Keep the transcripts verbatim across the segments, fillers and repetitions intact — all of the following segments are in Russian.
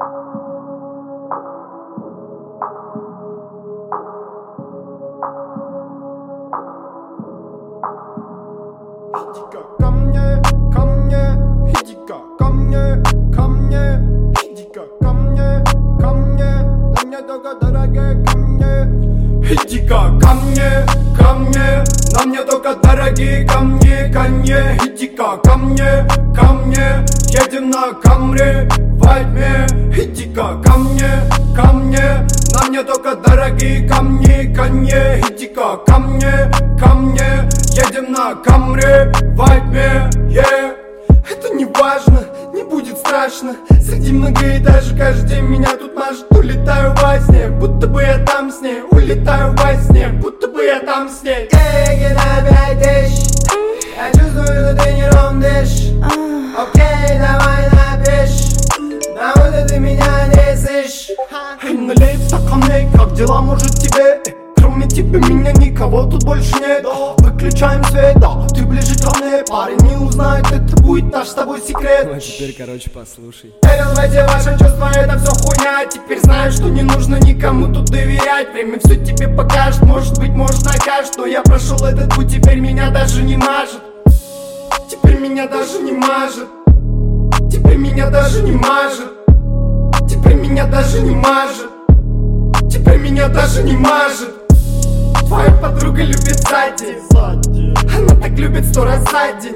Иди-ка ко мне, ко мне, иди-ка ко мне, ко мне, иди-ка ко мне, ко мне, на мне только дорогие ко мне. Иди-ка ко мне, ко мне, на мне только дорогие камни, конье. Иди-ка ко мне, ко мне, едем на Камри во тьме. Иди-ка ко мне, ко мне, на мне только дорогие камни, конье. Иди-ка ко мне, ко мне, едем на Камри во тьме, yeah. Это не важно, не будет страшно. Среди многоэтажек каждый день меня тут мажет. Улетаю во сне, будто бы я там с ней. Улетаю во сне, будто бы я там с ней. Деньги на пять тысяч, я чувствую, что ты не ромдишь. Окей, давай напишь, на вот ты меня не слышишь. Эй, налей в стакан, эй, как дела, может тебе? Кроме тебя меня никого тут больше нет. Выключаем свет, да, ты ближе ко мне. Парень не узнает, это будет наш с тобой секрет. Ну а теперь, короче, послушай. Верил в эти ваши чувства, это все хуйня. Теперь знаю, что не нужно никому тут доверять. Время все тебе покажет, может быть, может накажет. Что я прошел этот путь, теперь меня даже не мажет. Теперь меня даже не мажет. Теперь меня даже не мажет. Теперь меня даже не мажет. Теперь меня даже не мажет. Твоя подруга любит сзади, она так любит сто раз сзади.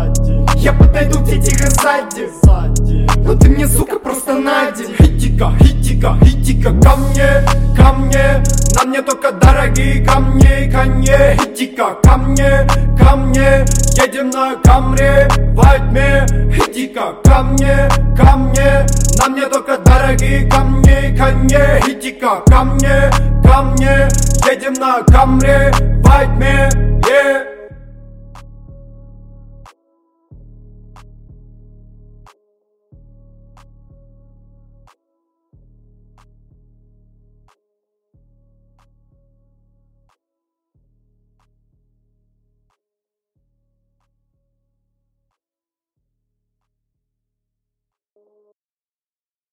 Я подойду к тебе тихо сзади, но ты мне, сука, просто на день. Иди-ка, иди-ка, иди-ка ко мне, ко мне, на мне только дорогие камни, конье. Иди-ка ко мне, ко мне, едем на Камри во тьме. Иди-ка ко мне, ко мне, на мне только дорогие камни, конье. Иди-ка ко мне, ко мне, едем на Камри во тьме.